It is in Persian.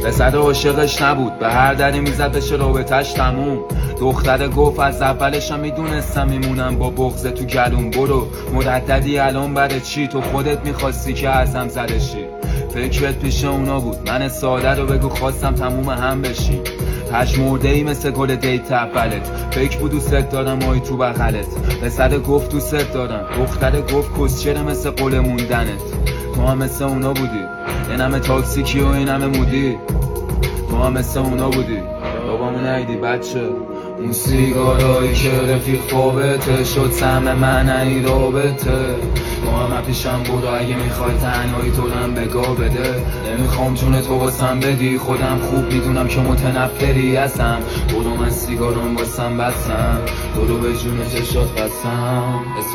پسر عاشقش نبود، به هر دری میزد بشه رابطش تموم. دختره گفت از اولشم میدونستم میمونم با بغض تو گلوم. برو مرددی الان برای چی؟ تو خودت میخواستی که ازم زدشی. فکرت پیش اونا بود، من ساده رو بگو خواستم تموم هم بشیم. پژمرده ای مثل گل دیت اولت، فکر بود دوست دارم مای تو بغلت. پسر گفت دوست دارم، دختره گفت کسچره مثل قول موندنت. تو هم مثل اونا بودی، این همه تاکسیکی و این همه مودی. تو هم مثل اونا بودی، بابامو نیدی بچه؟ اون سیگارایی که رفیق خوابته شد سهم من ای رابطه. تو هم پیشم برو اگه میخوای تنهایی تو هم بگاه بده. نمیخوام جون تو واسم بدی، خودم خوب میدونم که متنفری هستم. برو من سیگارم واسم بستم، برو به جون چشات بستم.